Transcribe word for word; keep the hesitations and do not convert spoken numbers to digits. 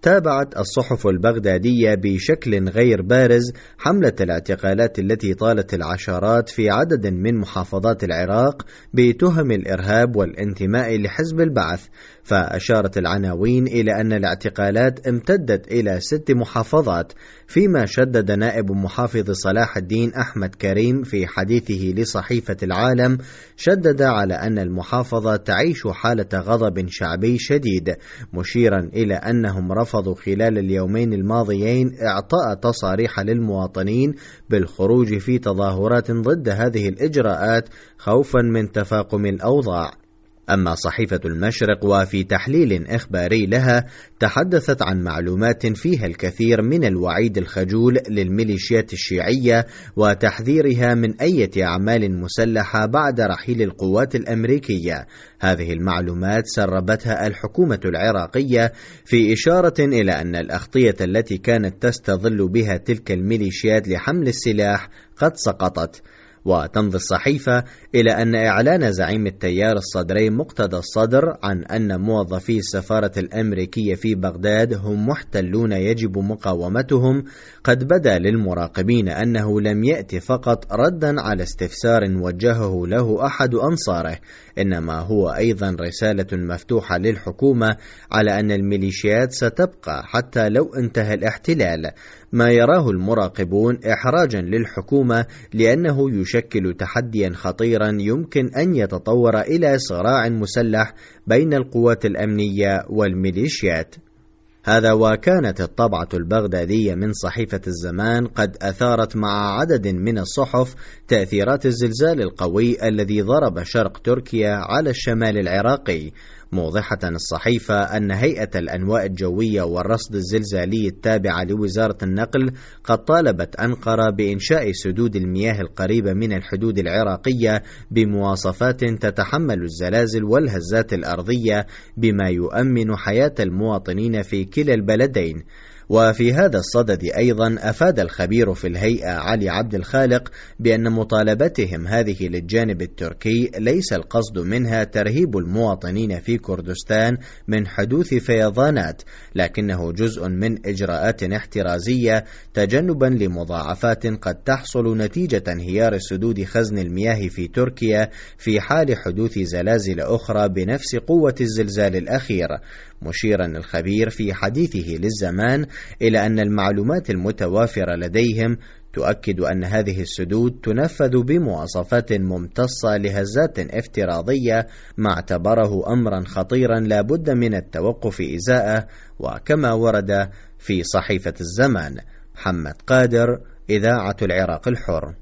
تابعت الصحف البغدادية بشكل غير بارز حملة الاعتقالات التي طالت العشرات في عدد من محافظات العراق بتهم الإرهاب والانتماء لحزب البعث، فأشارت العناوين إلى أن الاعتقالات امتدت إلى ست محافظات، فيما شدد نائب محافظ صلاح الدين أحمد كريم في حديثه لصحيفة العالم شدد على أن المحافظة تعيش حالة غضب شعبي شديد، مشيرا إلى أنهم رفضوا خلال اليومين الماضيين إعطاء تصاريح للمواطنين بالخروج في تظاهرات ضد هذه الإجراءات خوفا من تفاقم الأوضاع. أما صحيفة المشرق وفي تحليل إخباري لها تحدثت عن معلومات فيها الكثير من الوعيد الخجول للميليشيات الشيعية وتحذيرها من أي أعمال مسلحة بعد رحيل القوات الأمريكية. هذه المعلومات سربتها الحكومة العراقية في إشارة إلى أن الأغطية التي كانت تستظل بها تلك الميليشيات لحمل السلاح قد سقطت. وتمضي الصحيفة إلى أن إعلان زعيم التيار الصدري مقتدى الصدر عن أن موظفي السفارة الأمريكية في بغداد هم محتلون يجب مقاومتهم قد بدا للمراقبين أنه لم يأتي فقط ردا على استفسار وجهه له أحد أنصاره، إنما هو أيضا رسالة مفتوحة للحكومة على أن الميليشيات ستبقى حتى لو انتهى الاحتلال، ما يراه المراقبون إحراجا للحكومة لأنه يشكل تحديا خطيرا يمكن أن يتطور إلى صراع مسلح بين القوات الأمنية والميليشيات. هذا وكانت الطبعة البغدادية من صحيفة الزمان قد أثارت مع عدد من الصحف تأثيرات الزلزال القوي الذي ضرب شرق تركيا على الشمال العراقي، موضحة الصحيفة أن هيئة الأنواء الجوية والرصد الزلزالي التابعة لوزارة النقل قد طالبت أنقرة بإنشاء سدود المياه القريبة من الحدود العراقية بمواصفات تتحمل الزلازل والهزات الأرضية بما يؤمن حياة المواطنين في كلا البلدين. وفي هذا الصدد أيضا أفاد الخبير في الهيئة علي عبد الخالق بأن مطالبتهم هذه للجانب التركي ليس القصد منها ترهيب المواطنين في كردستان من حدوث فيضانات، لكنه جزء من إجراءات احترازية تجنبا لمضاعفات قد تحصل نتيجة انهيار سدود خزن المياه في تركيا في حال حدوث زلازل أخرى بنفس قوة الزلزال الأخير، مشيرا الخبير في حديثه للزمان إلى أن المعلومات المتوافرة لديهم تؤكد أن هذه السدود تنفذ بمواصفات ممتصة لهزات افتراضية، ما اعتبره أمرا خطيرا لا بد من التوقف إزاءه. وكما ورد في صحيفة الزمان. محمد قادر، إذاعة العراق الحر.